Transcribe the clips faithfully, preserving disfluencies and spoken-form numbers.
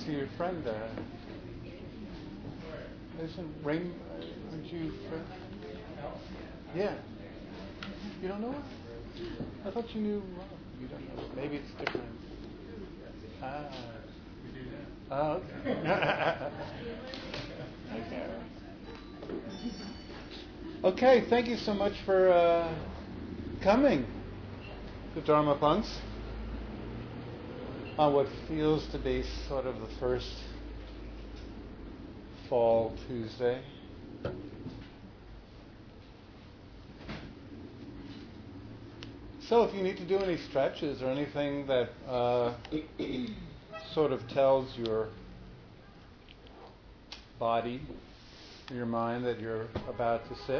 see your friend there. Isn't Rain? Aren't you friend? Yeah. You don't know her? I thought you knew. Well, you don't know. Maybe it's different. Ah. Oh, okay. Okay. Okay. Thank you so much for uh, coming to Dharma Punks on what feels to be sort of the first fall Tuesday. So if you need to do any stretches or anything that uh, sort of tells your body, your mind that you're about to sit,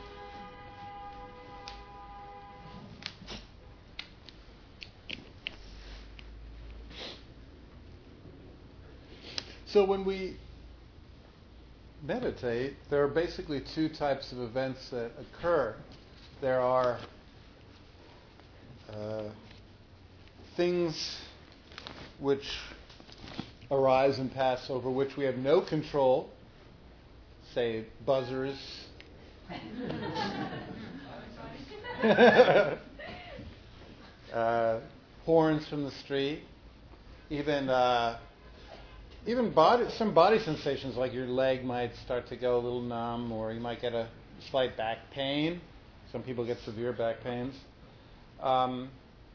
so when we meditate, there are basically two types of events that occur. There are uh, things which arise and pass over which we have no control, say buzzers, uh, horns from the street, even uh, even body, some body sensations like your leg might start to go a little numb, or you might get a slight back pain. Some people get severe back pains. Um,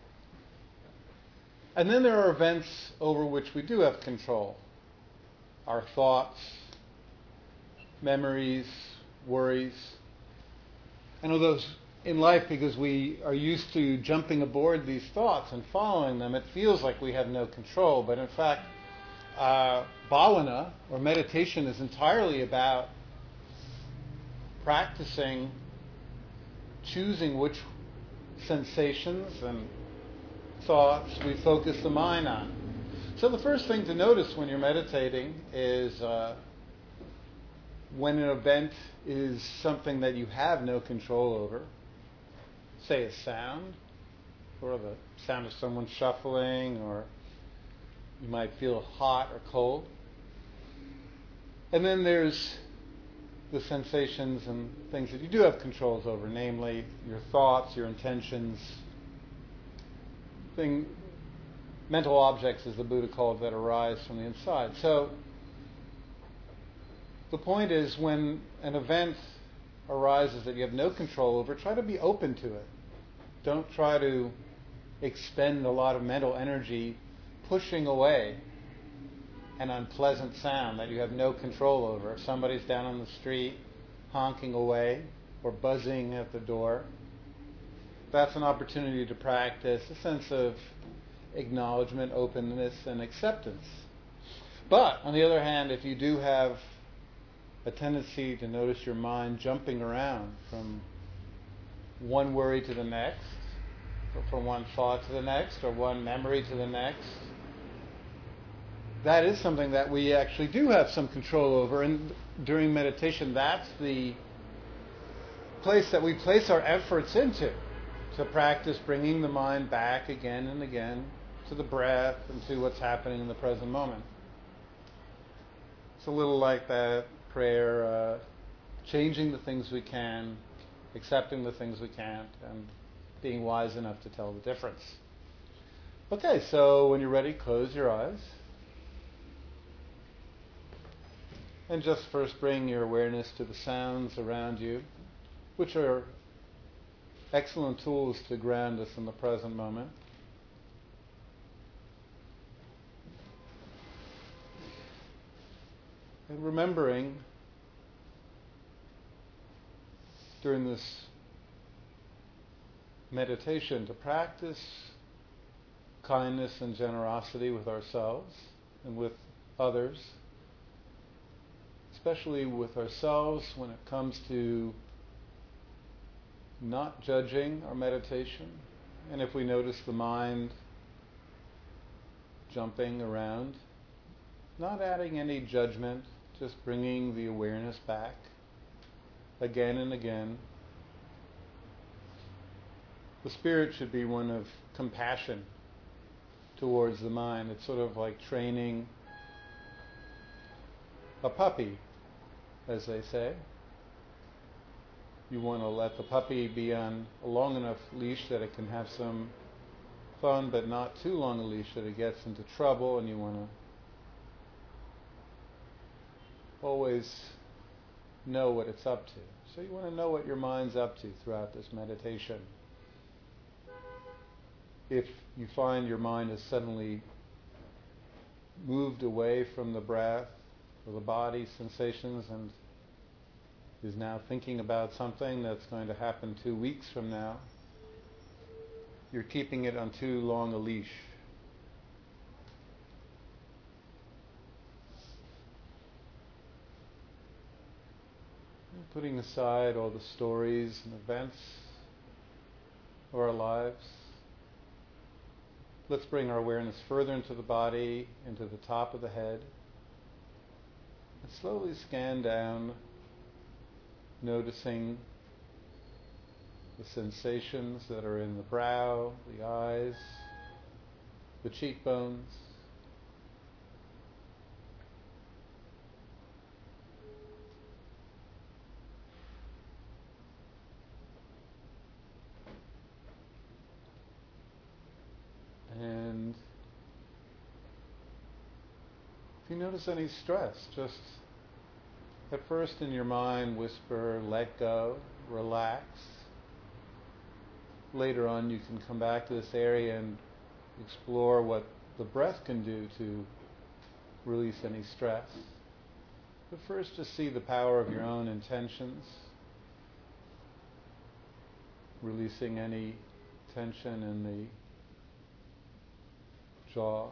and then there are events over which we do have control. Our thoughts, memories, worries. I know those in life, because we are used to jumping aboard these thoughts and following them, it feels like we have no control. But in fact, uh, bhavana, or meditation, is entirely about practicing choosing which sensations and thoughts we focus the mind on. So the first thing to notice when you're meditating is uh, when an event is something that you have no control over, say a sound, or the sound of someone shuffling, or you might feel hot or cold. And then there's the sensations and things that you do have controls over, namely your thoughts, your intentions, thing, mental objects, as the Buddha called, that arise from the inside. So the point is, when an event arises that you have no control over, try to be open to it. Don't try to expend a lot of mental energy pushing away an unpleasant sound that you have no control over. If somebody's down on the street honking away or buzzing at the door, that's an opportunity to practice a sense of acknowledgement, openness, and acceptance. But, on the other hand, if you do have a tendency to notice your mind jumping around from one worry to the next, or from one thought to the next, or one memory to the next, that is something that we actually do have some control over. And during meditation, that's the place that we place our efforts into, to practice bringing the mind back again and again to the breath and to what's happening in the present moment. It's a little like that prayer, uh, changing the things we can, accepting the things we can't, and being wise enough to tell the difference. Okay, so when you're ready, close your eyes. And just first bring your awareness to the sounds around you, which are excellent tools to ground us in the present moment. And remembering during this meditation to practice kindness and generosity with ourselves and with others, especially with ourselves when it comes to not judging our meditation. And if we notice the mind jumping around, not adding any judgment, just bringing the awareness back again and again. The spirit should be one of compassion towards the mind. It's sort of like training a puppy, as they say. You want to let the puppy be on a long enough leash that it can have some fun, but not too long a leash that it gets into trouble, and you want to always know what it's up to. So you want to know what your mind's up to throughout this meditation. If you find your mind has suddenly moved away from the breath or the body sensations and is now thinking about something that's going to happen two weeks from now, you're keeping it on too long a leash. Putting aside all the stories and events of our lives, let's bring our awareness further into the body, into the top of the head, and slowly scan down, noticing the sensations that are in the brow, the eyes, the cheekbones. And if you notice any stress, just at first in your mind whisper, let go, relax. Later on you can come back to this area and explore what the breath can do to release any stress. But first just see the power of your own intentions, releasing any tension in the jaw.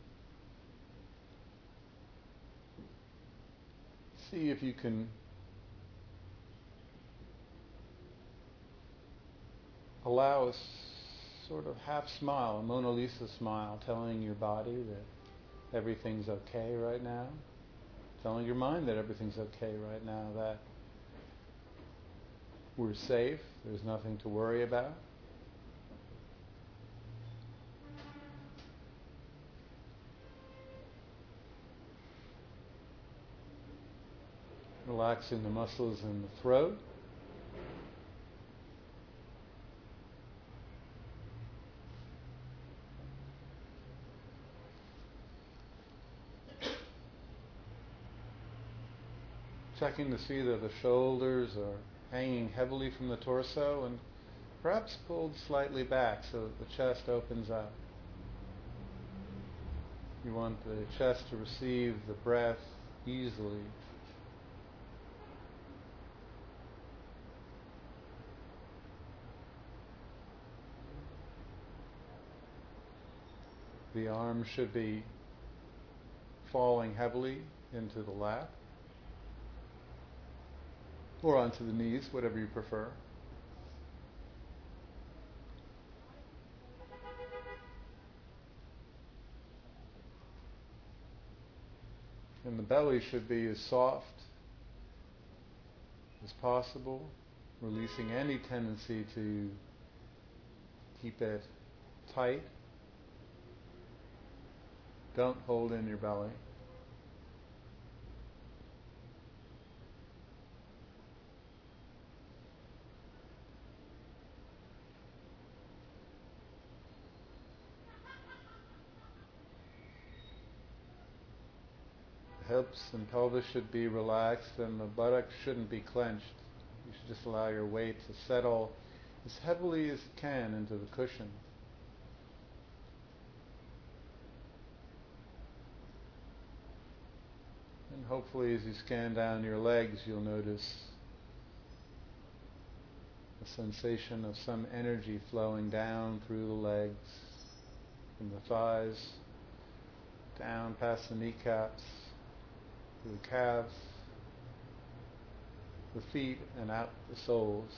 See if you can allow a s- sort of half smile, a Mona Lisa smile, telling your body that everything's okay right now, telling your mind that everything's okay right now, that we're safe, there's nothing to worry about. Relaxing the muscles in the throat. Checking to see that the shoulders are hanging heavily from the torso and perhaps pulled slightly back so that the chest opens up. You want the chest to receive the breath easily. The arms should be falling heavily into the lap or onto the knees, whatever you prefer. And the belly should be as soft as possible, releasing any tendency to keep it tight. Don't hold in your belly. The hips and pelvis should be relaxed and the buttocks shouldn't be clenched. You should just allow your weight to settle as heavily as it can into the cushion. And hopefully as you scan down your legs, you'll notice a sensation of some energy flowing down through the legs, from the thighs, down past the kneecaps, through the calves, the feet, and out the soles.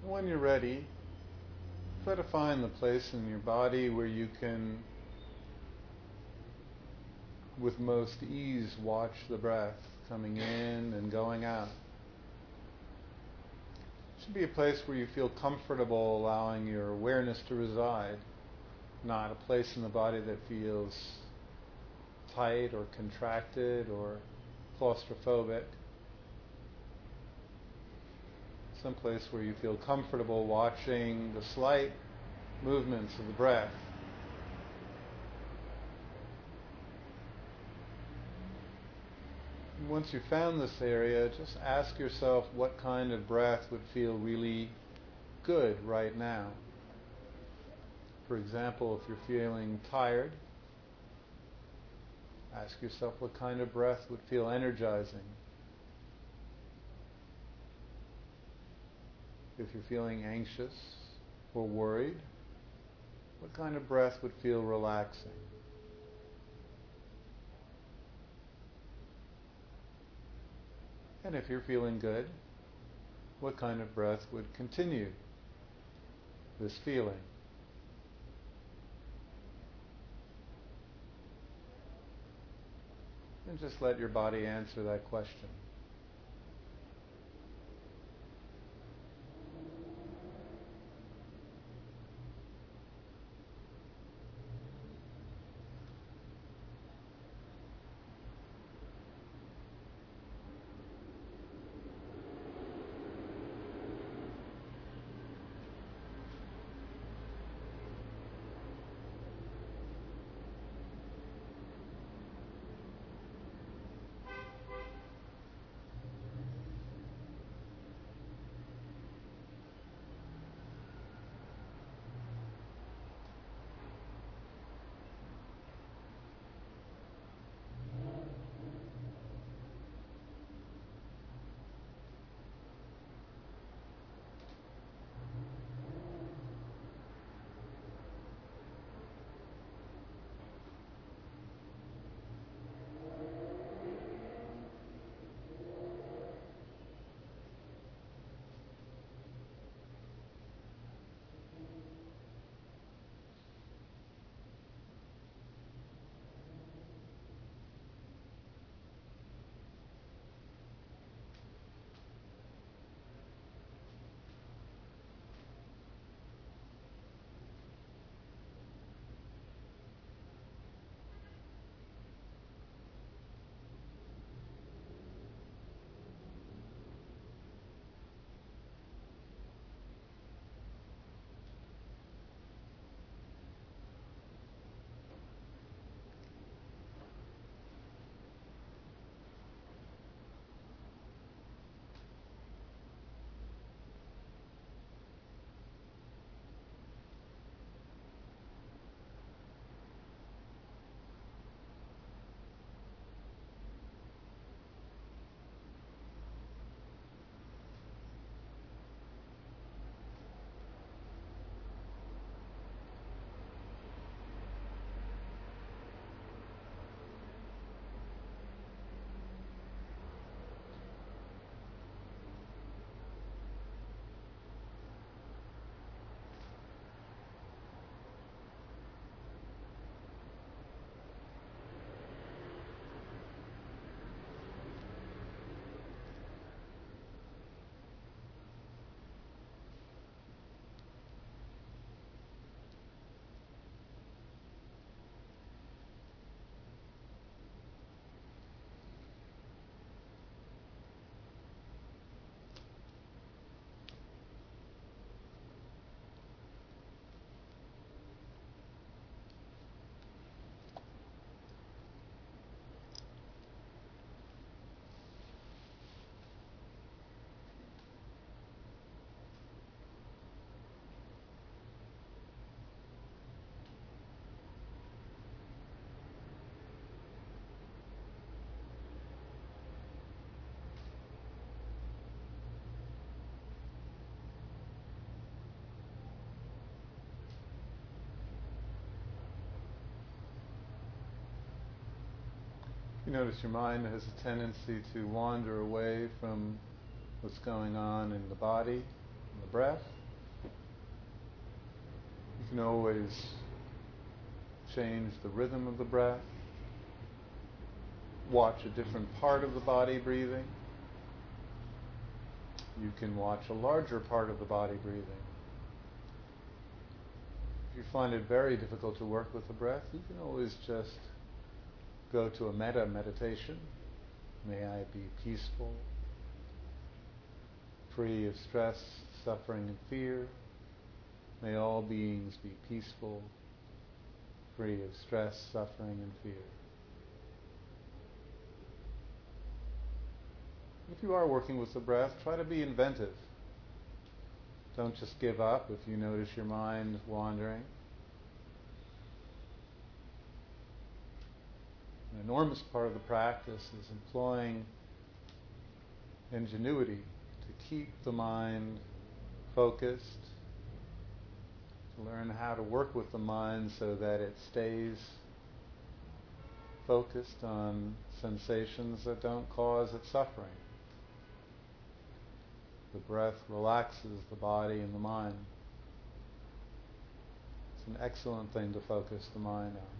When you're ready, try to find the place in your body where you can, with most ease, watch the breath coming in and going out. It should be a place where you feel comfortable allowing your awareness to reside, not a place in the body that feels tight or contracted or claustrophobic. Some place where you feel comfortable watching the slight movements of the breath. And once you've found this area, just ask yourself what kind of breath would feel really good right now. For example, if you're feeling tired, ask yourself what kind of breath would feel energizing. If you're feeling anxious or worried, what kind of breath would feel relaxing? And if you're feeling good, what kind of breath would continue this feeling? And just let your body answer that question. You notice your mind has a tendency to wander away from what's going on in the body, in the breath. You can always change the rhythm of the breath. Watch a different part of the body breathing. You can watch a larger part of the body breathing. If you find it very difficult to work with the breath, you can always just go to a metta meditation. May I be peaceful, free of stress, suffering, and fear. May all beings be peaceful, free of stress, suffering, and fear. If you are working with the breath, try to be inventive. Don't just give up if you notice your mind wandering. An enormous part of the practice is employing ingenuity to keep the mind focused, to learn how to work with the mind so that it stays focused on sensations that don't cause it suffering. The breath relaxes the body and the mind. It's an excellent thing to focus the mind on.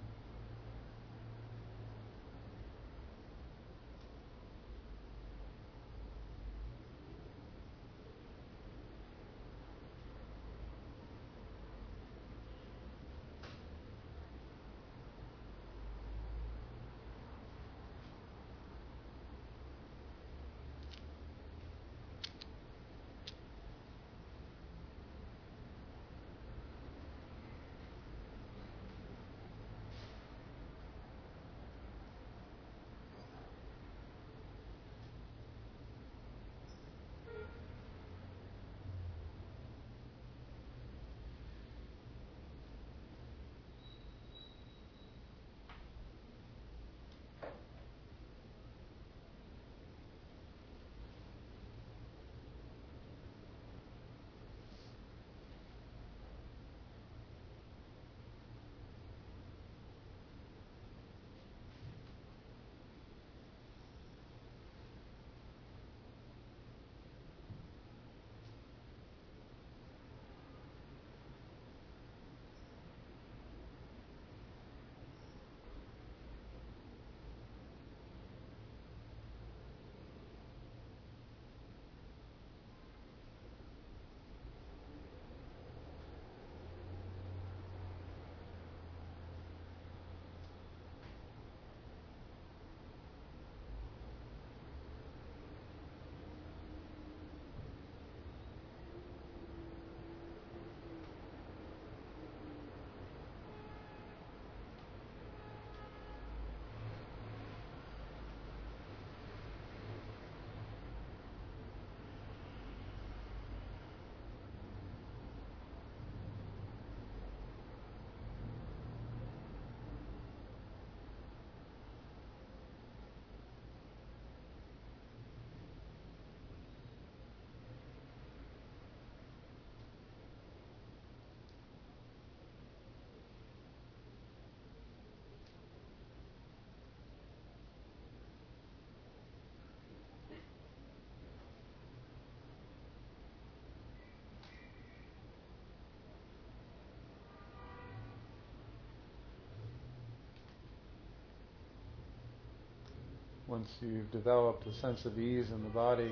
Once you've developed a sense of ease in the body,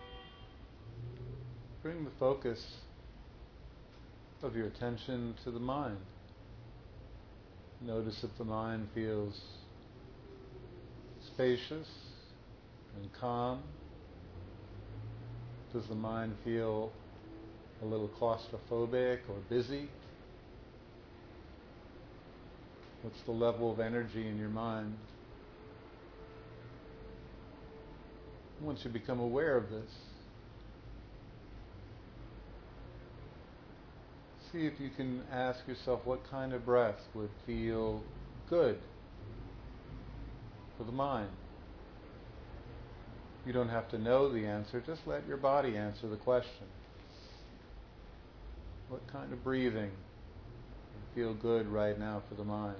bring the focus of your attention to the mind. Notice if the mind feels spacious and calm. Does the mind feel a little claustrophobic or busy? What's the level of energy in your mind? Once you become aware of this, see if you can ask yourself what kind of breath would feel good for the mind. You don't have to know the answer, just let your body answer the question. What kind of breathing would feel good right now for the mind?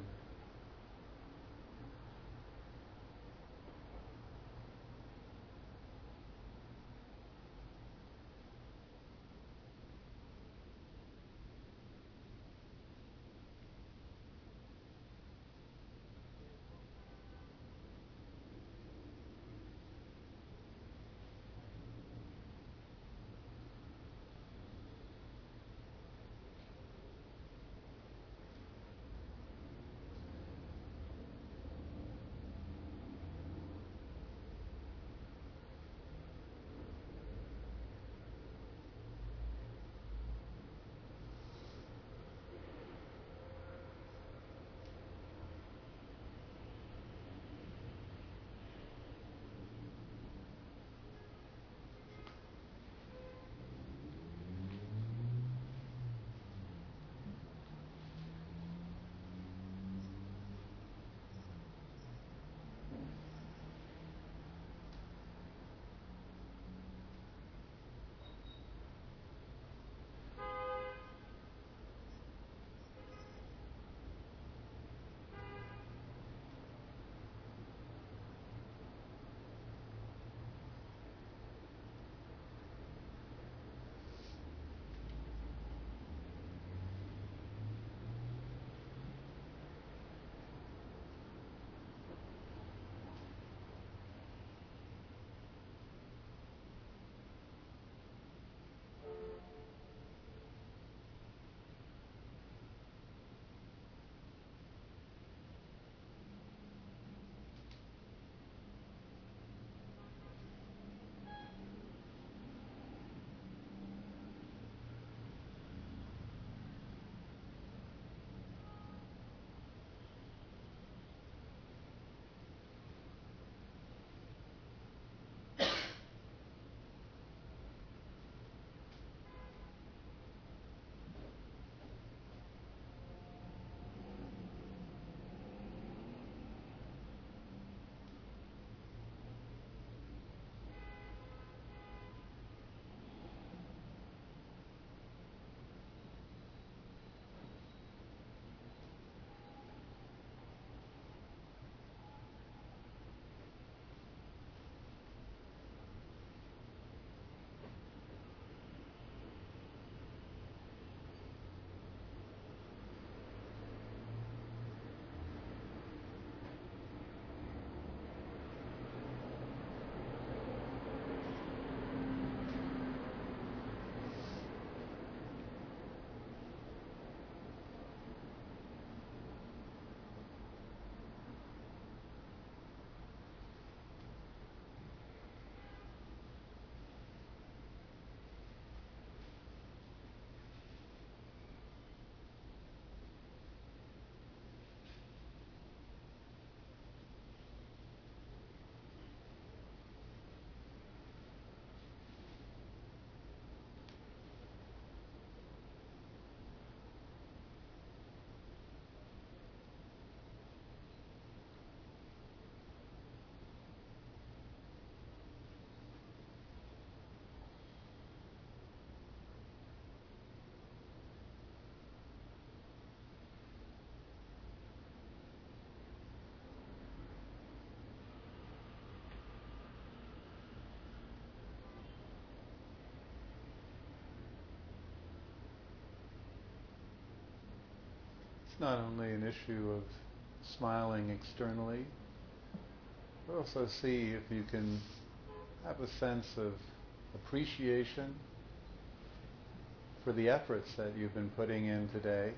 it's not only an issue of smiling externally, but also see if you can have a sense of appreciation for the efforts that you've been putting in today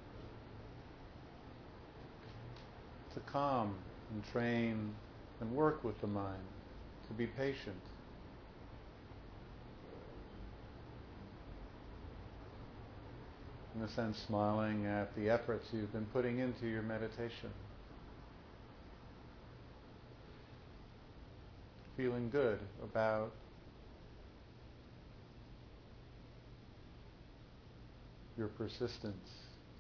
to calm and train and work with the mind, to be patient. In a sense, smiling at the efforts you've been putting into your meditation. Feeling good about your persistence.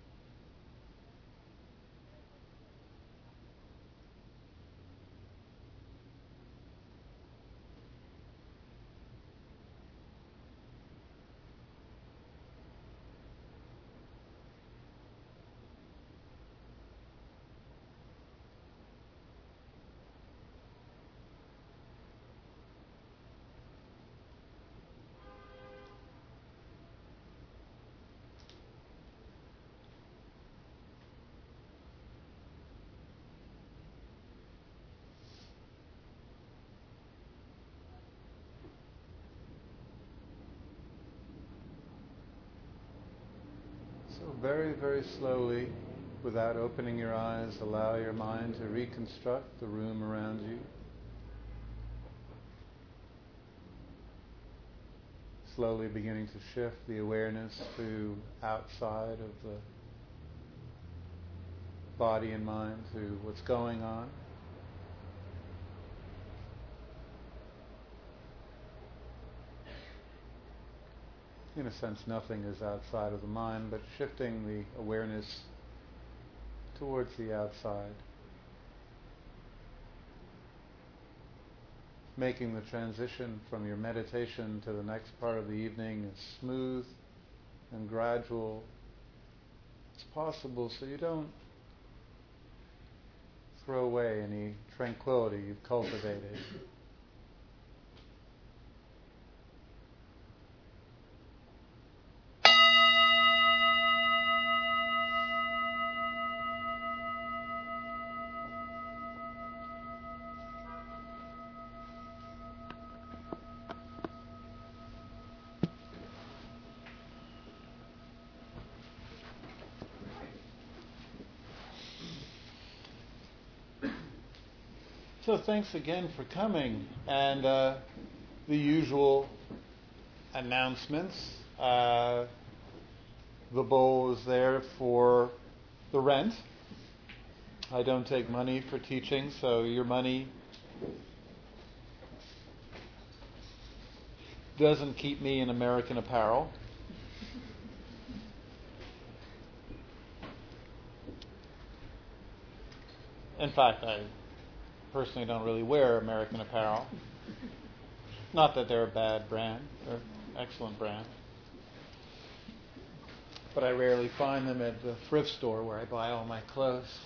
So very, very slowly, without opening your eyes, allow your mind to reconstruct the room around you. Slowly beginning to shift the awareness to outside of the body and mind, to what's going on. In a sense, nothing is outside of the mind, but shifting the awareness towards the outside. Making the transition from your meditation to the next part of the evening as smooth and gradual as possible, so you don't throw away any tranquility you've cultivated. So thanks again for coming, and uh, the usual announcements. Uh, the bowl is there for the rent. I don't take money for teaching, so your money doesn't keep me in American Apparel. In fact, I personally don't really wear American Apparel. Not that they're a bad brand, they're an excellent brand. But I rarely find them at the thrift store where I buy all my clothes.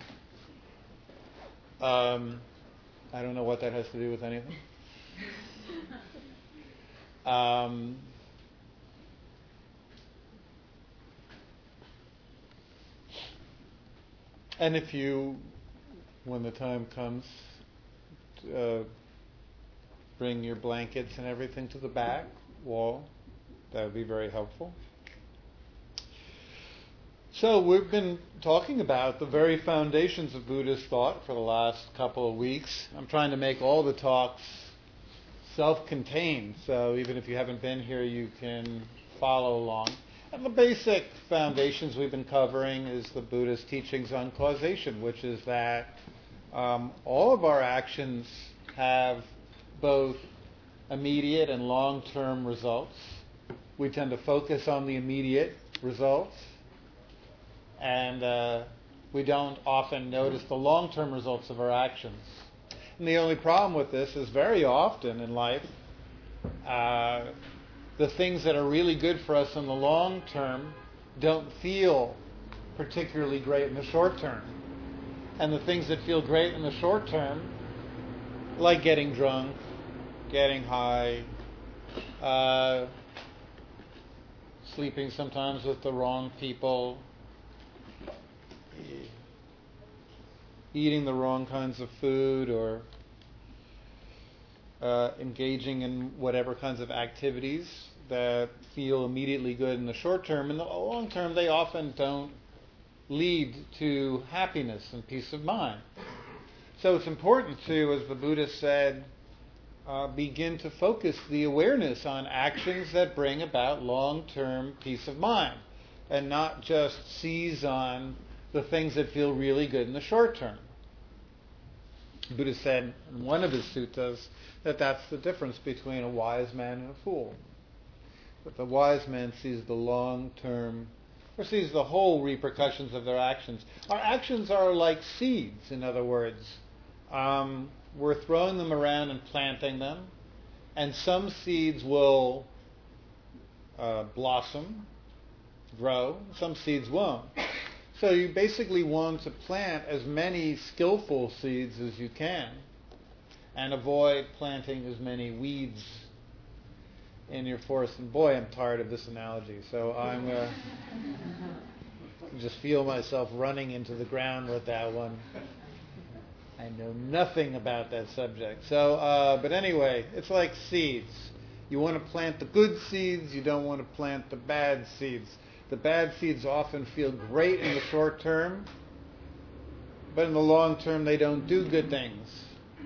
Um, I don't know what that has to do with anything. Um, and if you, when the time comes, uh, bring your blankets and everything to the back wall, that would be very helpful. So we've been talking about the very foundations of Buddhist thought for the last couple of weeks. I'm trying to make all the talks self-contained, so even if you haven't been here, you can follow along. And the basic foundations we've been covering is the Buddhist teachings on causation, which is that um, all of our actions have both immediate and long-term results. We tend to focus on the immediate results, and uh, we don't often notice the long-term results of our actions. And the only problem with this is very often in life, uh, the things that are really good for us in the long term don't feel particularly great in the short term. And the things that feel great in the short term, like getting drunk, getting high, uh, sleeping sometimes with the wrong people, eating the wrong kinds of food, or uh, engaging in whatever kinds of activities that feel immediately good in the short term. In the long term, they often don't lead to happiness and peace of mind. So it's important to, as the Buddha said, uh, begin to focus the awareness on actions that bring about long-term peace of mind, and not just seize on the things that feel really good in the short term. The Buddha said in one of his suttas that that's the difference between a wise man and a fool. That the wise man sees the long-term, or sees the whole repercussions of their actions. Our actions are like seeds, in other words. Um, we're throwing them around and planting them, and some seeds will uh, blossom, grow, some seeds won't. So you basically want to plant as many skillful seeds as you can, and avoid planting as many weeds in your forest. And boy, I'm tired of this analogy, so I'm uh, just feel myself running into the ground with that one. I know nothing about that subject. So, uh, but anyway, it's like seeds. You want to plant the good seeds, you don't want to plant the bad seeds. The bad seeds often feel great in the short term, but in the long term they don't do good things.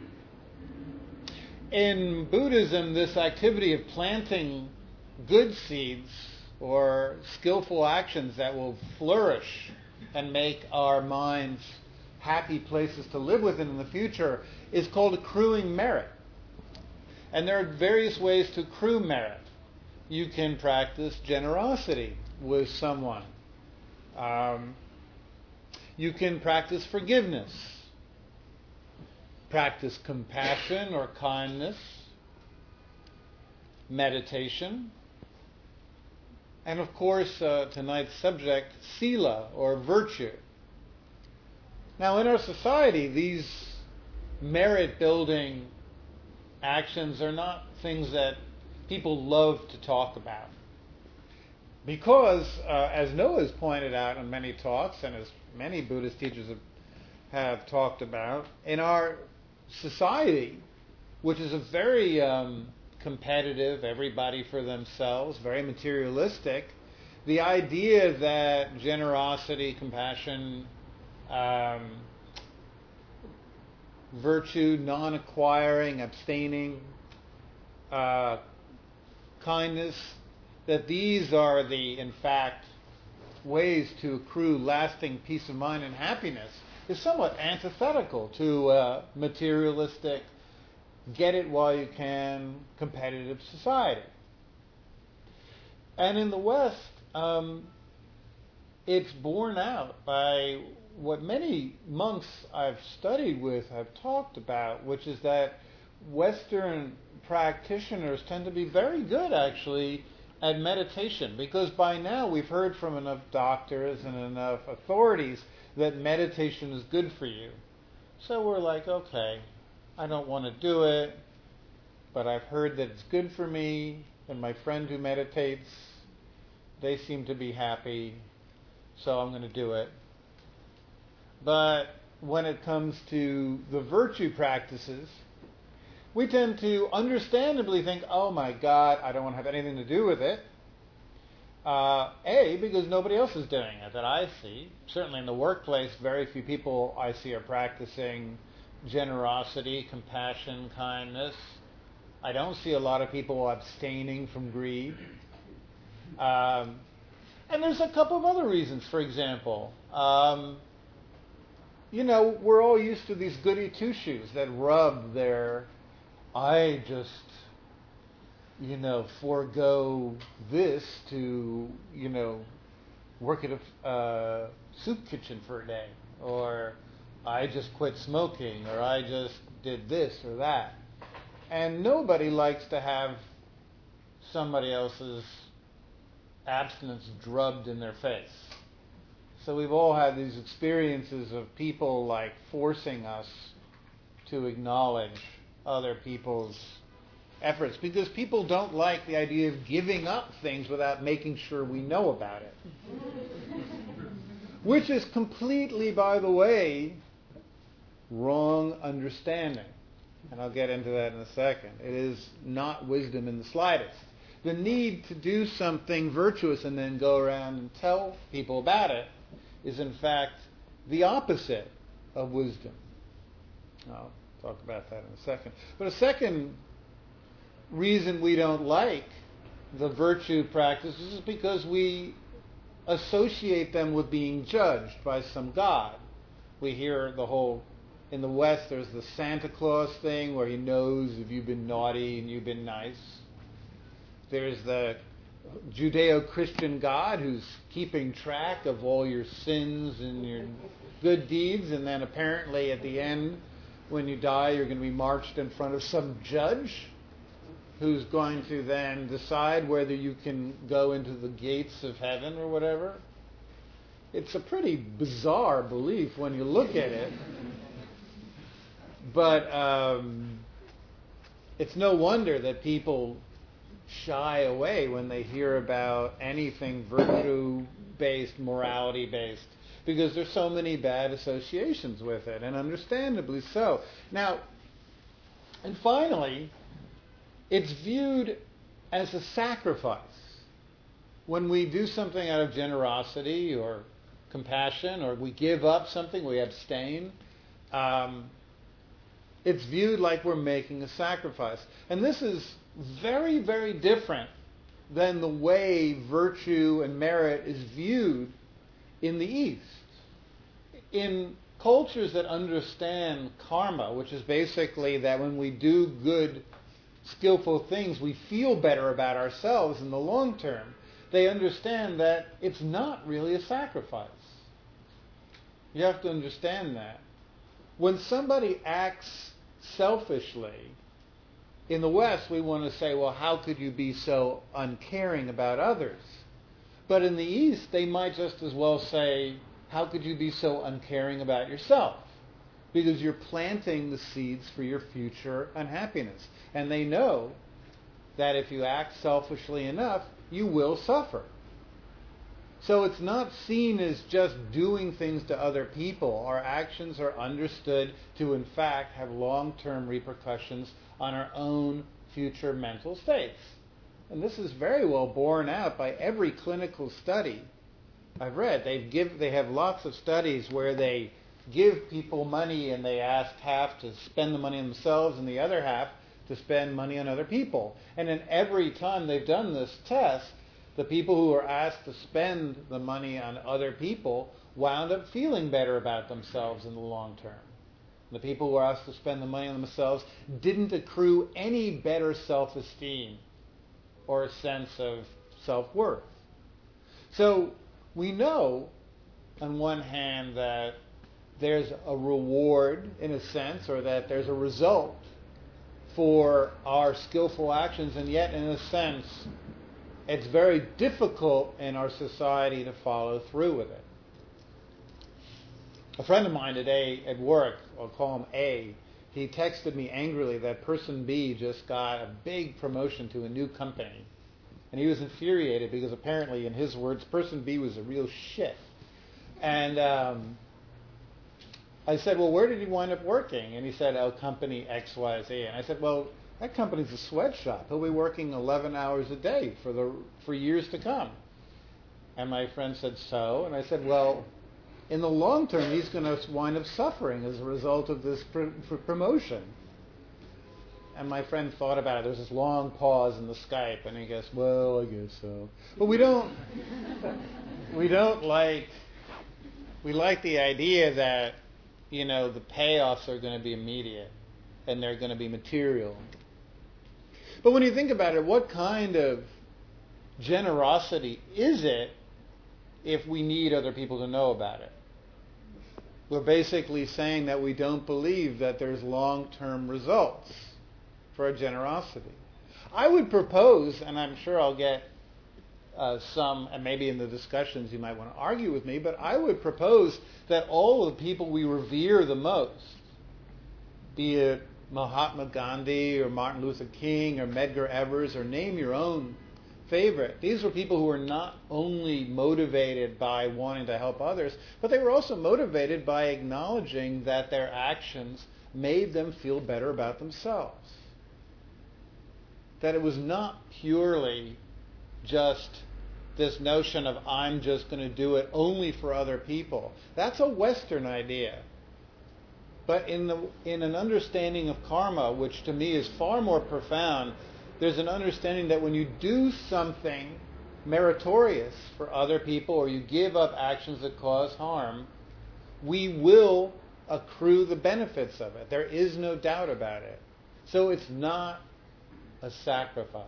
In Buddhism, this activity of planting good seeds or skillful actions that will flourish and make our minds happy places to live within in the future is called accruing merit. And there are various ways to accrue merit. You can practice generosity with someone. Um, you can practice forgiveness. Practice compassion or kindness, meditation, and of course, uh, tonight's subject, sila or virtue. Now, in our society, these merit-building actions are not things that people love to talk about. Because, uh, as Noah has pointed out in many talks, and as many Buddhist teachers have, have talked about, in our society, which is a very um, competitive, everybody for themselves, very materialistic, the idea that generosity, compassion, um, virtue, non-acquiring, abstaining, uh, kindness, that these are the, in fact, ways to accrue lasting peace of mind and happiness, is somewhat antithetical to uh, materialistic, get it while you can, competitive society. And in the West, um, it's borne out by what many monks I've studied with have talked about, which is that Western practitioners tend to be very good, actually, at meditation, because by now we've heard from enough doctors and enough authorities that meditation is good for you. So we're like, okay, I don't want to do it, but I've heard that it's good for me, and my friend who meditates, they seem to be happy, so I'm going to do it. But when it comes to the virtue practices, we tend to understandably think, oh my God, I don't want to have anything to do with it. Uh, A, because nobody else is doing it that I see. Certainly in the workplace, very few people I see are practicing generosity, compassion, kindness. I don't see a lot of people abstaining from greed. Um, and there's a couple of other reasons. For example, um, you know, we're all used to these goody two-shoes that rub their, I just, you know, forego this to, you know, work at a uh, soup kitchen for a day, or I just quit smoking, or I just did this or that. And nobody likes to have somebody else's abstinence drubbed in their face. So we've all had these experiences of people like forcing us to acknowledge other people's efforts, because people don't like the idea of giving up things without making sure we know about it. which is completely, by the way, wrong understanding. And I'll get into that in a second. It is not wisdom in the slightest. The need to do something virtuous and then go around and tell people about it is in fact the opposite of wisdom. I'll talk about that in a second. But a second reason we don't like the virtue practices is because we associate them with being judged by some god. We hear the whole, in the West there's the Santa Claus thing where he knows if you've been naughty and you've been nice. There's the Judeo-Christian God who's keeping track of all your sins and your good deeds, and then apparently at the end, when you die, you're going to be marched in front of some judge who's going to then decide whether you can go into the gates of heaven or whatever. It's a pretty bizarre belief when you look at it. But um, it's no wonder that people shy away when they hear about anything virtue-based, morality-based, because there's so many bad associations with it, and understandably so. Now, and finally, it's viewed as a sacrifice. When we do something out of generosity or compassion, or we give up something, we abstain, um, it's viewed like we're making a sacrifice. And this is very, very different than the way virtue and merit is viewed in the East. In cultures that understand karma, which is basically that when we do good, skillful things, we feel better about ourselves in the long term, they understand that it's not really a sacrifice. You have to understand that. When somebody acts selfishly, in the West, we want to say, well, how could you be so uncaring about others? But in the East, they might just as well say, how could you be so uncaring about yourself? Because you're planting the seeds for your future unhappiness. And they know that if you act selfishly enough, you will suffer. So it's not seen as just doing things to other people. Our actions are understood to, in fact, have long-term repercussions on our own future mental states. And this is very well borne out by every clinical study I've read. They give, they have lots of studies where they give people money and they ask half to spend the money on themselves and the other half to spend money on other people. And in every time they've done this test, the people who were asked to spend the money on other people wound up feeling better about themselves in the long term. The people who were asked to spend the money on themselves didn't accrue any better self-esteem or a sense of self-worth. So we know, on one hand, that there's a reward, in a sense, or that there's a result for our skillful actions, and yet, in a sense, it's very difficult in our society to follow through with it. A friend of mine today at work, I'll call him A, he texted me angrily that person B just got a big promotion to a new company. And he was infuriated because apparently, in his words, person B was a real shit. And um, I said, well, where did he wind up working? And he said, oh, company X Y Z. And I said, well, that company's a sweatshop. He'll be working eleven hours a day for the for years to come. And my friend said, so? And I said, well, in the long term, he's going to wind up suffering as a result of this pr- pr- promotion. And my friend thought about it. There's this long pause in the Skype, and he goes, well, I guess so. But we don't, we don't like, we like the idea that, you know, the payoffs are going to be immediate, and they're going to be material. But when you think about it, what kind of generosity is it if we need other people to know about it? We're basically saying that we don't believe that there's long-term results for our generosity. I would propose, and I'm sure I'll get uh, some, and maybe in the discussions you might want to argue with me, but I would propose that all the people we revere the most, be it Mahatma Gandhi or Martin Luther King or Medgar Evers, or name your own favorite. These were people who were not only motivated by wanting to help others, but they were also motivated by acknowledging that their actions made them feel better about themselves. That it was not purely just this notion of I'm just going to do it only for other people. That's a Western idea. But in the in an understanding of karma, which to me is far more profound, there's an understanding that when you do something meritorious for other people or you give up actions that cause harm, we will accrue the benefits of it. There is no doubt about it. So it's not a sacrifice.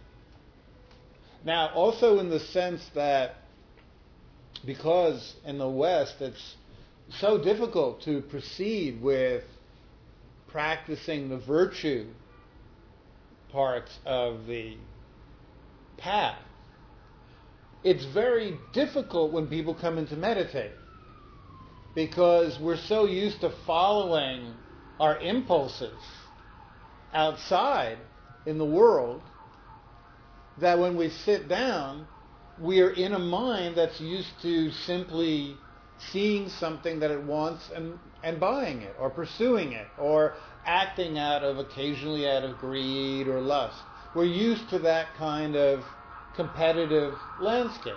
Now, also in the sense that because in the West it's so difficult to proceed with practicing the virtue parts of the path, it's very difficult when people come in to meditate because we're so used to following our impulses outside in the world that when we sit down, we are in a mind that's used to simply seeing something that it wants and, and buying it, or pursuing it, or acting out of, occasionally out of greed or lust. We're used to that kind of competitive landscape.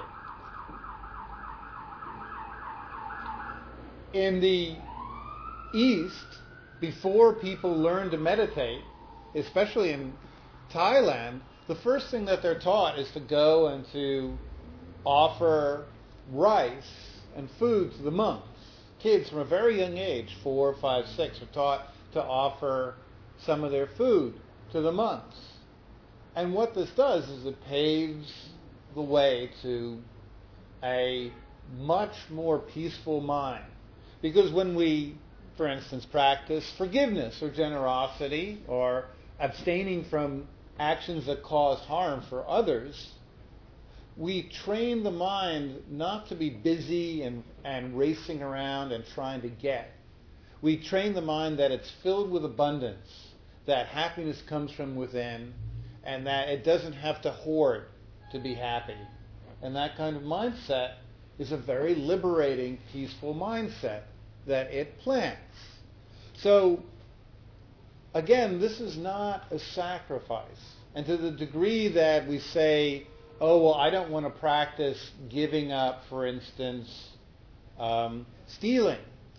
In the East, before people learn to meditate, especially in Thailand, the first thing that they're taught is to go and to offer rice and food to the monks. Kids from a very young age, four, five, six, are taught to offer some of their food to the monks. And what this does is it paves the way to a much more peaceful mind. Because when we, for instance, practice forgiveness or generosity or abstaining from actions that cause harm for others, we train the mind not to be busy and, and racing around and trying to get. We train the mind that it's filled with abundance, that happiness comes from within, and that it doesn't have to hoard to be happy. And that kind of mindset is a very liberating, peaceful mindset that it plants. So, again, this is not a sacrifice. And to the degree that we say, oh, well, I don't want to practice giving up, for instance, um, stealing.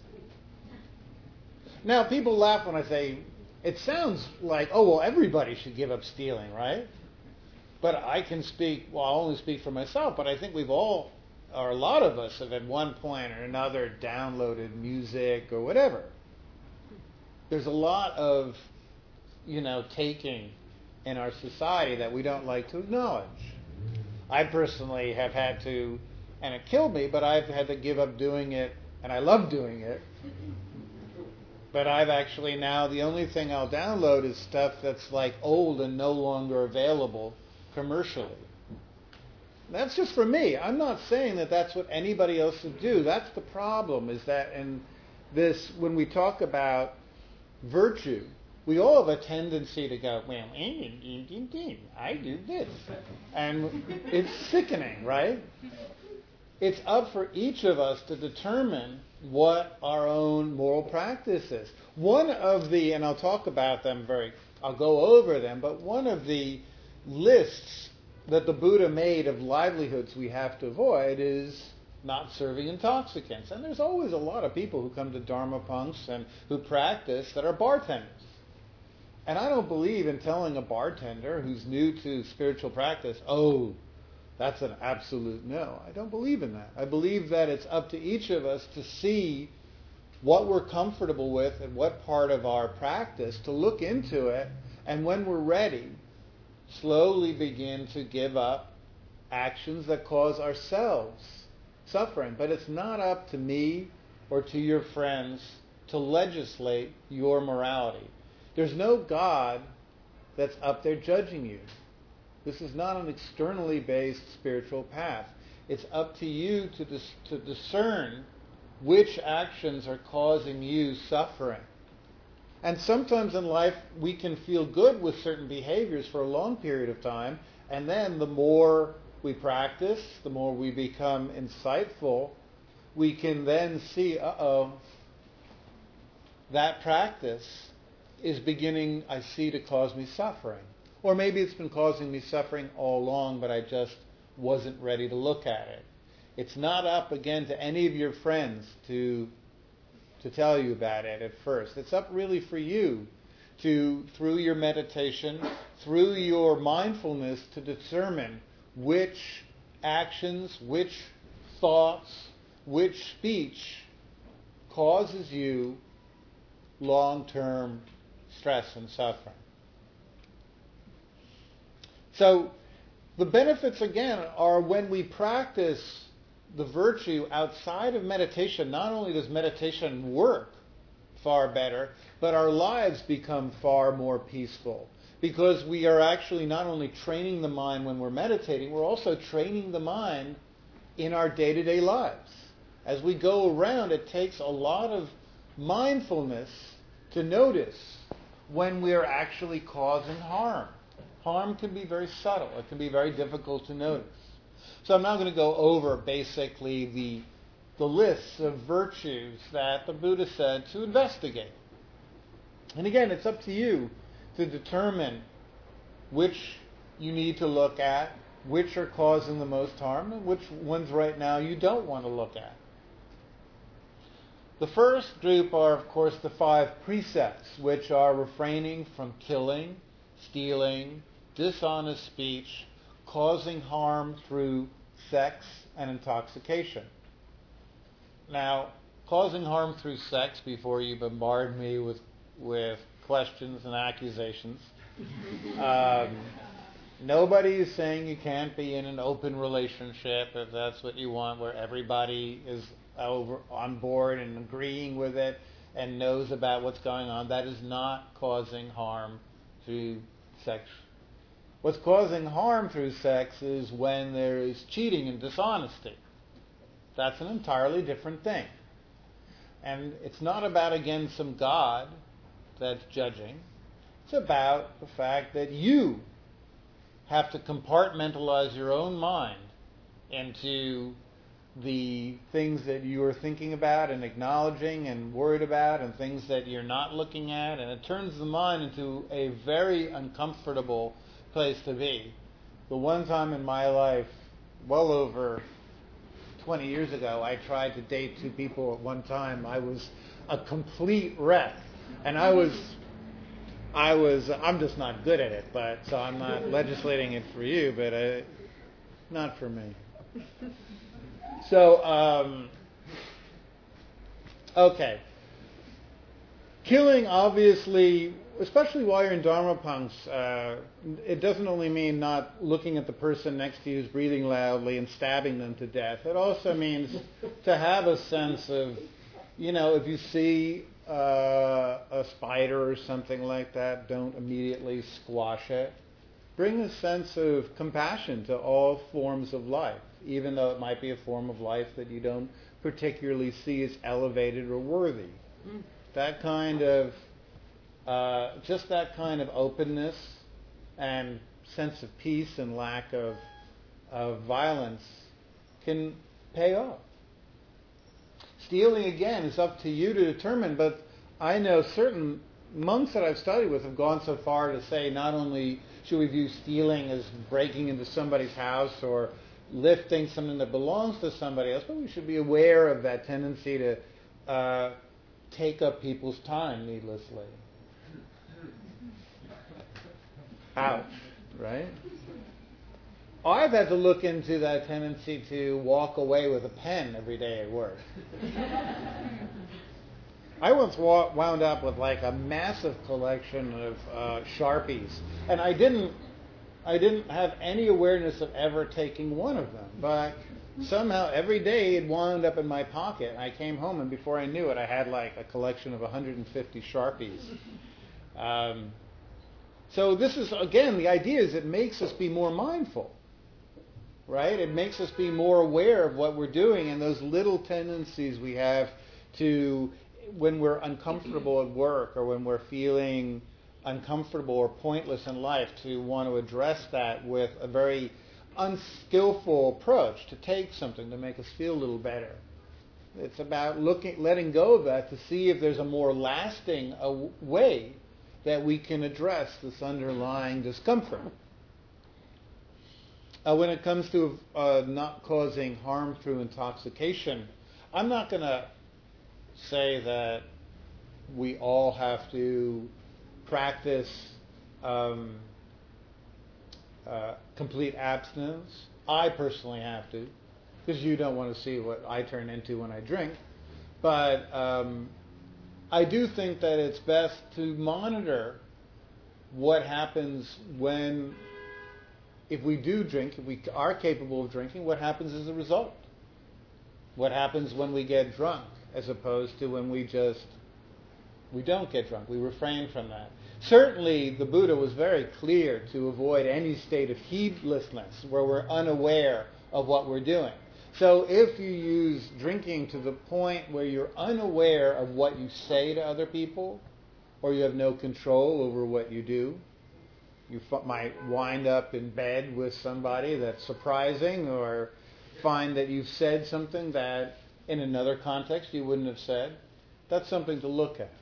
Now, people laugh when I say, it sounds like, oh, well, everybody should give up stealing, right? But I can speak, well, I'll only speak for myself, but I think we've all, or a lot of us have at one point or another downloaded music or whatever. There's a lot of, you know, taking in our society that we don't like to acknowledge. I personally have had to, and it killed me, but I've had to give up doing it, and I love doing it. But I've actually now, the only thing I'll download is stuff that's like old and no longer available commercially. That's just for me. I'm not saying that that's what anybody else should do. That's the problem, is that in this, when we talk about virtue, we all have a tendency to go, well, I do this. And it's sickening, right? It's up for each of us to determine what our own moral practice is. One of the, and I'll talk about them very, I'll go over them, but one of the lists that the Buddha made of livelihoods we have to avoid is not serving intoxicants. And there's always a lot of people who come to Dharma punks and who practice that are bartenders. And I don't believe in telling a bartender who's new to spiritual practice, oh, that's an absolute no. I don't believe in that. I believe that it's up to each of us to see what we're comfortable with and what part of our practice, to look into it, and when we're ready, slowly begin to give up actions that cause ourselves suffering. But it's not up to me or to your friends to legislate your morality. There's no God that's up there judging you. This is not an externally based spiritual path. It's up to you to, dis- to discern which actions are causing you suffering. And sometimes in life we can feel good with certain behaviors for a long period of time, And then the more we practice, the more we become insightful, we can then see, uh-oh, that practice is beginning, I see, to cause me suffering. Or maybe it's been causing me suffering all along, but I just wasn't ready to look at it. It's not up, again, to any of your friends to, to tell you about it at first. It's up really for you to, through your meditation, through your mindfulness, to determine which actions, which thoughts, which speech causes you long-term stress and suffering. So the benefits, again, are when we practice the virtue outside of meditation. Not only does meditation work far better, but our lives become far more peaceful, because we are actually not only training the mind when we're meditating, we're also training the mind in our day-to-day lives. As we go around, it takes a lot of mindfulness to notice when we're actually causing harm. Harm can be very subtle. It can be very difficult to notice. So I'm now going to go over basically the, the lists of virtues that the Buddha said to investigate. And again, it's up to you to determine which you need to look at, which are causing the most harm, and which ones right now you don't want to look at. The first group are, of course, the five precepts, which are refraining from killing, stealing, dishonest speech, causing harm through sex and intoxication. Now, causing harm through sex, before you bombard me with, with questions and accusations, um, nobody is saying you can't be in an open relationship if that's what you want, where everybody is over on board and agreeing with it and knows about what's going on. That is not causing harm through sex. What's causing harm through sex is when there is cheating and dishonesty. That's an entirely different thing. And it's not about, again, some God that's judging. It's about the fact that you have to compartmentalize your own mind into the things that you are thinking about and acknowledging and worried about, and things that you're not looking at, and it turns the mind into a very uncomfortable place to be. The one time in my life, well over twenty years ago, I tried to date two people at one time. I was a complete wreck, and I was, I was, I'm just not good at it. But so I'm not legislating it for you, but I, not for me. So, um, okay. Killing, obviously, especially while you're in Dharmapanks, uh, it doesn't only mean not looking at the person next to you who's breathing loudly and stabbing them to death. It also means to have a sense of, you know, if you see uh, a spider or something like that, don't immediately squash it. Bring a sense of compassion to all forms of life, even though it might be a form of life that you don't particularly see as elevated or worthy. Mm. That kind of, uh, just that kind of openness and sense of peace and lack of, of violence can pay off. Stealing, again, is up to you to determine, but I know certain monks that I've studied with have gone so far to say not only should we view stealing as breaking into somebody's house or lifting something that belongs to somebody else, but we should be aware of that tendency to uh, take up people's time needlessly. Ouch, right? I've had to look into that tendency to walk away with a pen every day at work. I once wa- wound up with like a massive collection of uh, Sharpies, and I didn't, I didn't have any awareness of ever taking one of them. But somehow every day it wound up in my pocket. I came home, and before I knew it, I had like a collection of one hundred fifty Sharpies. Um, so this is, again, the idea is it makes us be more mindful, right? It makes us be more aware of what we're doing and those little tendencies we have to, when we're uncomfortable at work or when we're feeling uncomfortable or pointless in life to want to address that with a very unskillful approach to take something to make us feel a little better. It's about looking, letting go of that to see if there's a more lasting uh, way that we can address this underlying discomfort. Uh, when it comes to uh, not causing harm through intoxication, I'm not going to say that we all have to practice um, uh, complete abstinence. I personally have to, because you don't want to see what I turn into when I drink. But um, I do think that it's best to monitor what happens when, if we do drink, if we are capable of drinking, what happens as a result. What happens when we get drunk, as opposed to when we just, we don't get drunk. We refrain from that. Certainly, the Buddha was very clear to avoid any state of heedlessness where we're unaware of what we're doing. So if you use drinking to the point where you're unaware of what you say to other people, or you have no control over what you do, you f- might wind up in bed with somebody that's surprising, or find that you've said something that in another context you wouldn't have said. That's something to look at.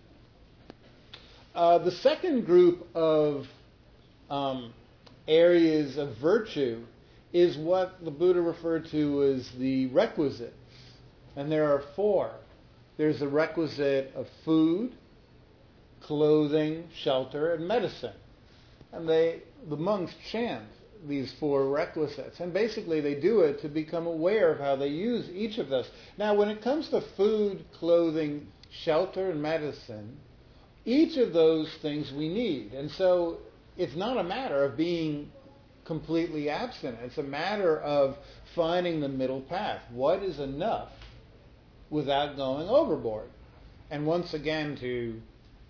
Uh, the second group of um, areas of virtue is what the Buddha referred to as the requisites. And there are four. There's the requisite of food, clothing, shelter, and medicine. And they, the monks chant these four requisites. And basically they do it to become aware of how they use each of those. Now when it comes to food, clothing, shelter, and medicine, each of those things we need. And so it's not a matter of being completely abstinent. It's a matter of finding the middle path. What is enough without going overboard? And once again, to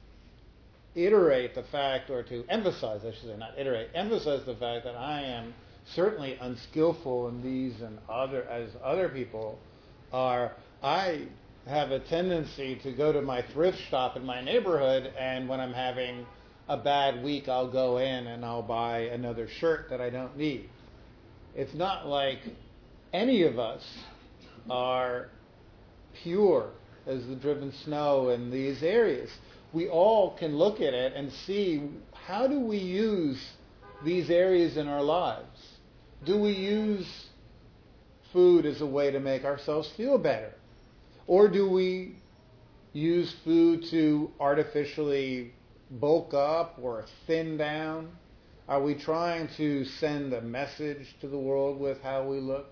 iterate the fact, or to emphasize, I should say, not iterate, emphasize the fact that I am certainly unskillful in these and other, as other people are. I have a tendency to go to my thrift shop in my neighborhood, and when I'm having a bad week, I'll go in and I'll buy another shirt that I don't need. It's not like any of us are pure as the driven snow in these areas. We all can look at it and see, how do we use these areas in our lives? Do we use food as a way to make ourselves feel better? Or do we use food to artificially bulk up or thin down? Are we trying to send a message to the world with how we look?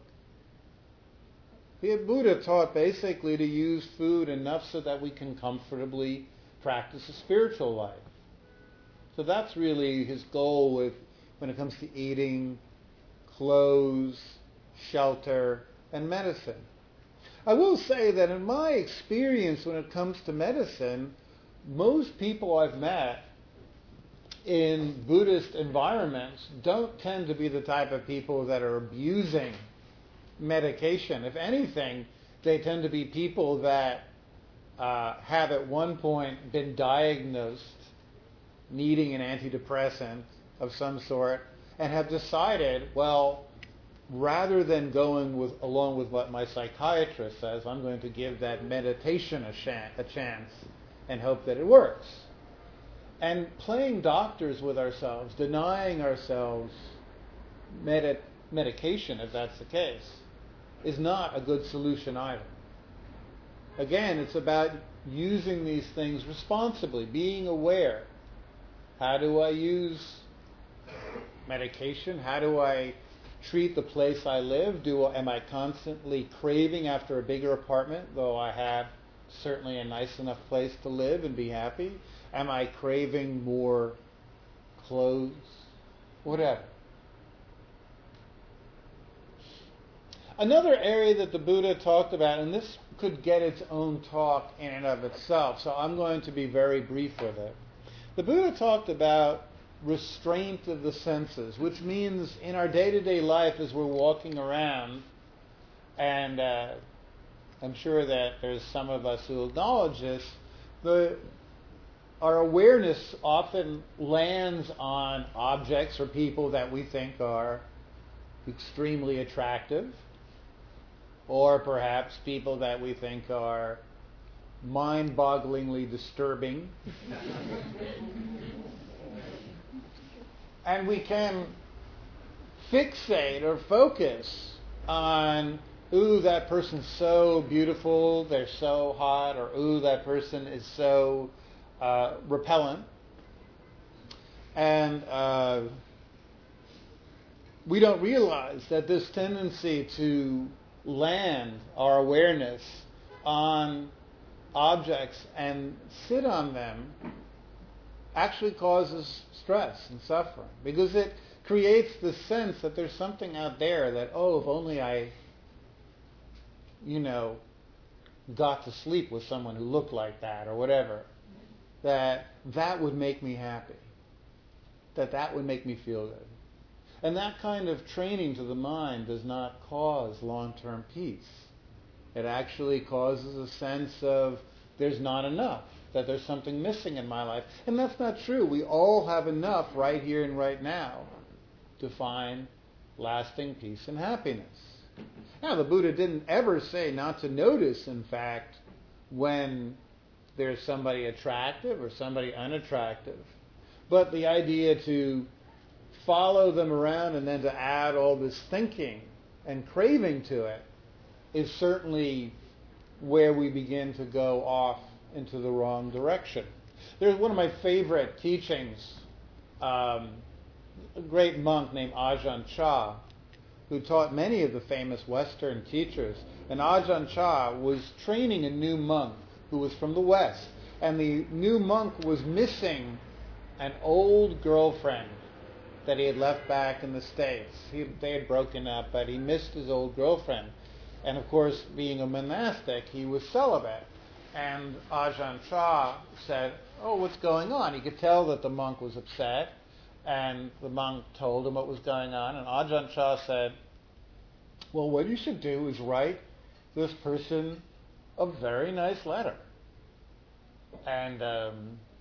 The Buddha taught basically to use food enough so that we can comfortably practice a spiritual life. So that's really his goal with when it comes to eating, clothes, shelter, and medicine. I will say that in my experience when it comes to medicine, most people I've met in Buddhist environments don't tend to be the type of people that are abusing medication. If anything, they tend to be people that uh, have at one point been diagnosed needing an antidepressant of some sort and have decided, well, rather than going with, along with what my psychiatrist says, I'm going to give that meditation a, shan- a chance and hope that it works. And playing doctors with ourselves, denying ourselves med- medication, if that's the case, is not a good solution either. Again, it's about using these things responsibly, being aware. How do I use medication? How do I treat the place I live? Do am I constantly craving after a bigger apartment, though I have certainly a nice enough place to live and be happy? Am I craving more clothes? Whatever. Another area that the Buddha talked about, and this could get its own talk in and of itself, so I'm going to be very brief with it. The Buddha talked about restraint of the senses, which means in our day-to-day life as we're walking around, and uh, I'm sure that there's some of us who acknowledge this, the our awareness often lands on objects or people that we think are extremely attractive, or perhaps people that we think are mind-bogglingly disturbing. And we can fixate or focus on, ooh, that person's so beautiful, they're so hot, or ooh, that person is so uh, repellent. And uh, we don't realize that this tendency to land our awareness on objects and sit on them actually causes stress and suffering, because it creates the sense that there's something out there that, oh, if only I, you know, got to sleep with someone who looked like that or whatever, that that would make me happy, that that would make me feel good. And that kind of training to the mind does not cause long-term peace. It actually causes a sense of there's not enough, that there's something missing in my life. And that's not true. We all have enough right here and right now to find lasting peace and happiness. Now, the Buddha didn't ever say not to notice, in fact, when there's somebody attractive or somebody unattractive. But the idea to follow them around and then to add all this thinking and craving to it is certainly where we begin to go off into the wrong direction. There's one of my favorite teachings, um, a great monk named Ajahn Chah, who taught many of the famous Western teachers. And Ajahn Chah was training a new monk who was from the West. And the new monk was missing an old girlfriend that he had left back in the States. He, they had broken up, but he missed his old girlfriend. And of course, being a monastic, he was celibate. And Ajahn Chah said, oh, what's going on? He could tell that the monk was upset. And the monk told him what was going on. And Ajahn Chah said, well, what you should do is write this person a very nice letter. And um,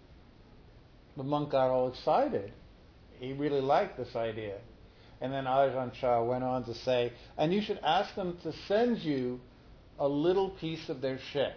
the monk got all excited. He really liked this idea. And then Ajahn Chah went on to say, and you should ask them to send you a little piece of their shit.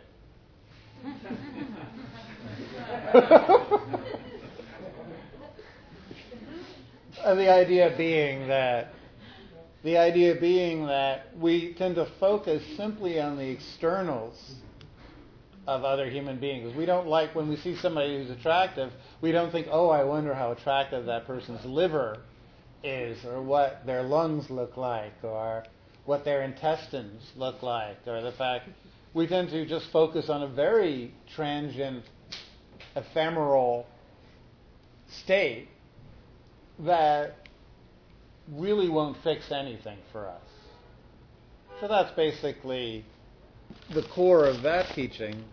And the idea being that the idea being that we tend to focus simply on the externals of other human beings. We don't like, when we see somebody who's attractive, we don't think, oh, I wonder how attractive that person's liver is, or what their lungs look like, or what their intestines look like, or the fact we tend to just focus on a very transient, ephemeral state that really won't fix anything for us. So that's basically the core of that teaching.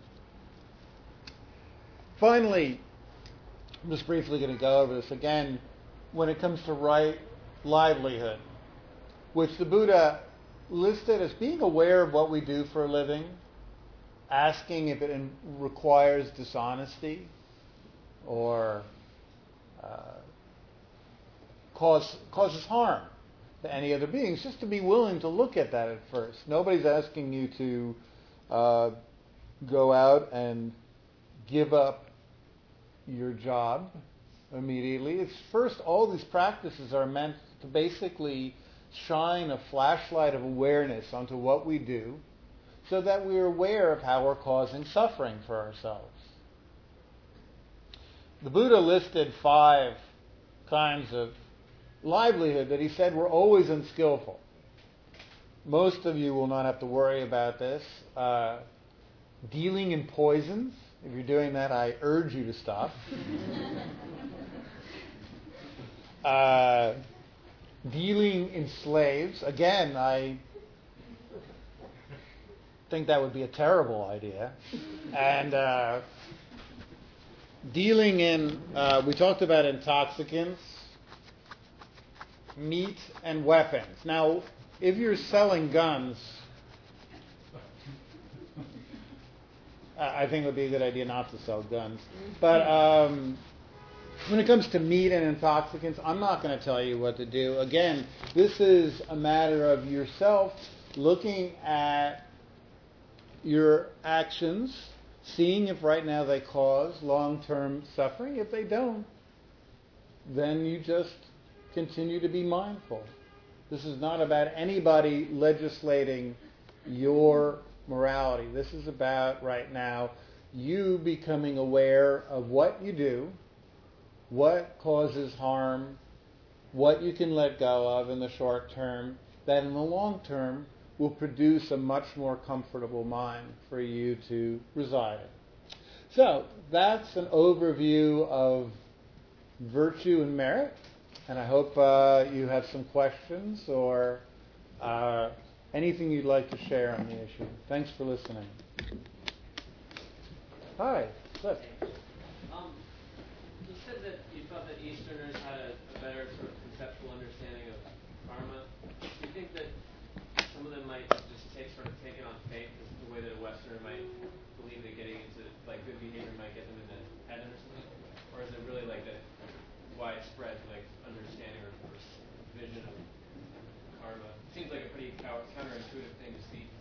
Finally, I'm just briefly going to go over this again. When it comes to right livelihood, which the Buddha listed as being aware of what we do for a living, asking if it in, requires dishonesty or uh, cause, causes harm to any other beings, just to be willing to look at that at first. Nobody's asking you to uh, go out and give up your job immediately. It's first, all these practices are meant to basically shine a flashlight of awareness onto what we do so that we're aware of how we're causing suffering for ourselves. The Buddha listed five kinds of livelihood that he said were always unskillful. Most of you will not have to worry about this. Uh, dealing in poisons. If you're doing that, I urge you to stop. Uh, dealing in slaves. Again, I think that would be a terrible idea. And uh, dealing in, uh, we talked about intoxicants, meat, and weapons. Now, if you're selling guns, I think it would be a good idea not to sell guns. But um, when it comes to meat and intoxicants, I'm not going to tell you what to do. Again, this is a matter of yourself looking at your actions, seeing if right now they cause long-term suffering. If they don't, then you just continue to be mindful. This is not about anybody legislating your morality. This is about, right now, you becoming aware of what you do, what causes harm, what you can let go of in the short term, that in the long term will produce a much more comfortable mind for you to reside in. So that's an overview of virtue and merit, and I hope uh, you have some questions or uh, anything you'd like to share on the issue. Thanks for listening. Hi, Cliff. Um, you said that you thought that Easterners had a, a better sort of conceptual understanding of karma. Do you think that some of them might just take sort of take it on faith, as the way that a Westerner might believe that getting into like good behavior might get them into heaven or something? Or is it really like a widespread like understanding or, or vision of karma? It seems like a pretty counterintuitive thing to see.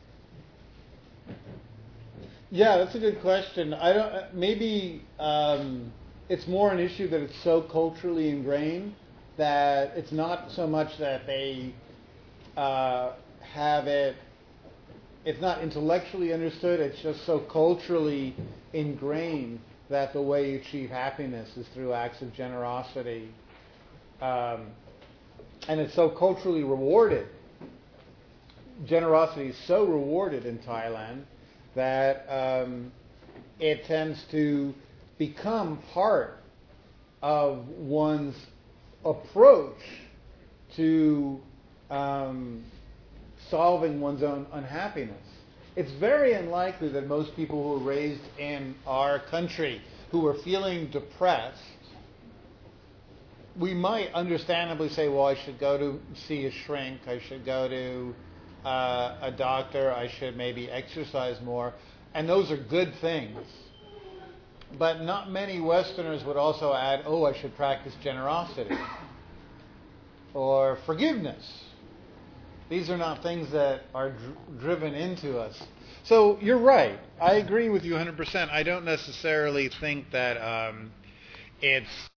Yeah, that's a good question. I don't. Maybe um, it's more an issue that it's so culturally ingrained that it's not so much that they uh, have it. It's not intellectually understood. It's just so culturally ingrained that the way you achieve happiness is through acts of generosity, um, and it's so culturally rewarded. Generosity is so rewarded in Thailand that um, it tends to become part of one's approach to um, solving one's own unhappiness. It's very unlikely that most people who are raised in our country who are feeling depressed, we might understandably say, well, I should go to see a shrink, I should go to uh, a doctor, I should maybe exercise more, and those are good things. But not many Westerners would also add, oh, I should practice generosity or forgiveness. These are not things that are dr- driven into us. So you're right. I agree with you one hundred percent. I don't necessarily think that um, it's